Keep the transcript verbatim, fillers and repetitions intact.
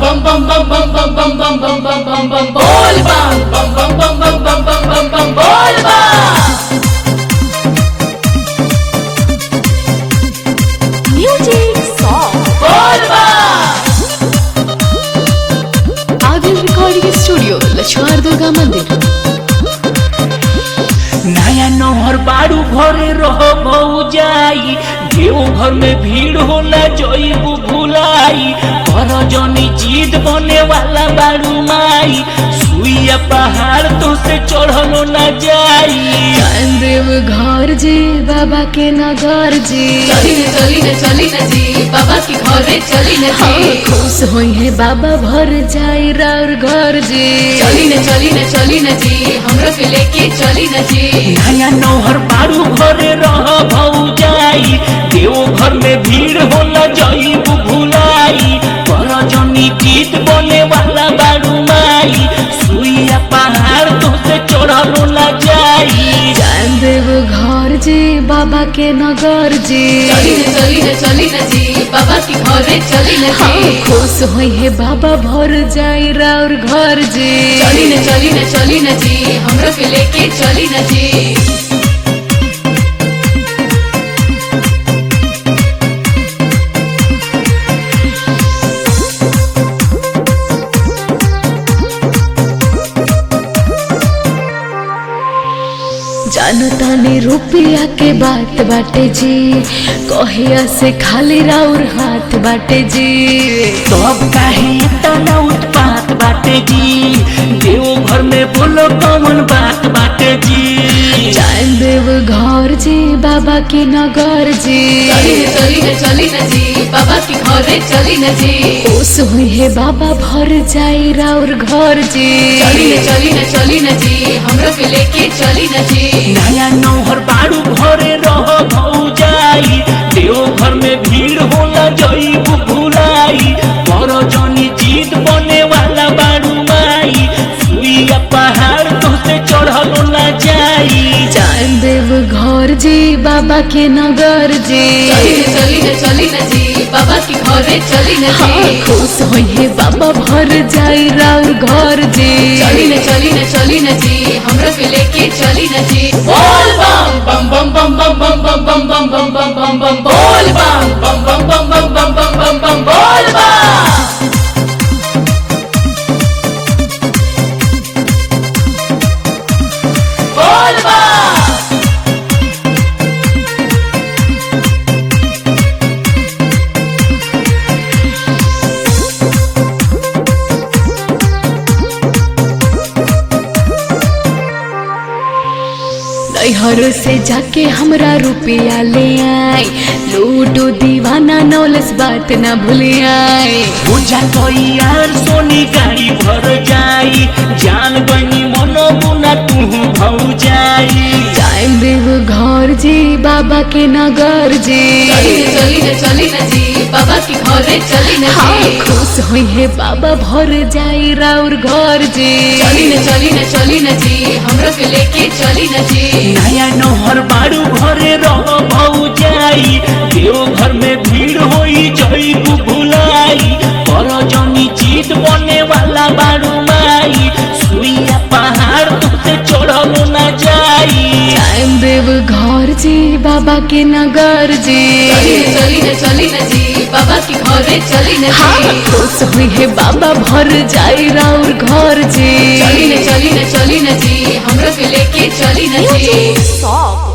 bum bum bum bum bum bum bum bum bum bum bum bol bum bum bum bum bum bum bum bum bum bol bum Music song bol bum Aadil Recording Studio Lakshman Durga मंदिर नया नहर बारू घरे रह जाई देव घर में भीड़ होला जईबू भुलाई कर जनी जीत बने वाला बारू माई सुइया पहाड़ तो से चढ़लो न जाई देव घर जी बाबा के नगर जी चली न चली न चली न जी बाबा की घरे चली न जी खुश होई है बाबा भर जाई राउर घर जी चली न चली न चली न जी हमरो के लेके चली न जी नया नहर बारू घरे रह जाई देव घर में भीड़ होला जईबू भुलाई कर जनी जीत बने वाला बारू माई सुइया पहाड़ तो से चढ़लो न जाई देव घर जी बाबा के नगर जी चली न चली न चली न जी बाबा की घरे चली न जी खुश होई है बाबा भर जाई राउर घर जी चली न चली न चली न जी हमरो के लेके चली न जी जानतानी रुपया के बात बाटे जी कहिया से खाली राउर हाथ बाटे जी सब काहे तना उत्पात बाटे जी देव घर में बोलो कौन बात बाटे जी जान देव घर जी बाबा के नगर जी चली न चली न चली न जी बाबा की घरे चली न जी खुश हुई है बाबा भर जाई राउर घर जी चली न चली न चली न जी हमरो के लेके चली न जी नया नौहर बारू घरे रह जाई देव घर में भीड़ होला जईबू भुलाई कर जनी जीत बने वाला बारू माई सुइया पहाड़ तो से चढ़लो न जाई जान देव घर जी बाबा के नगर जी चली न चली न चली न जी बाबा की घरे चली न जी खुश होई है बाबा भर जाई राउर घर जी चली न चली न चली न जी हमरो के लेके चली न जी बोल बम बम बम बम बम बम बम बम बम बम बम बम बम बोल बम बम बम बम बम बम बम बम बम बोल बम बोल बम नैहर से जाके हमरा रुपया ले आई लूटो दीवाना नौलस बात न भूले आई पूजा तो यार सोनी गाड़ी भर जाई जान बनी मनो बुना तू भौ जाई टाइम देव घर जी बाबा के नगर जी चली न चली न चली न जी बाबा की घरे चली न जी खुश हुई है बाबा भर जाई राउर घर जी चली न चली न चली न जी हमरो के लेके चली न जी नया नहर बारू घरे रह जाई देव घर में भीड़ होई जईबू भुलाई कर जनी जीत बने वाला बारू माई सुइया पहाड़ तो से चढ़लो न जाई टाइम देव घर जी बाबा के नगर जी चली न चली न चली न जी बाबा की घरे चली न जी खुश हुई है बाबा भर जाई राउर घर जी चली न चली न चली न जी हमरो के लेके चली न जी सॉन्ग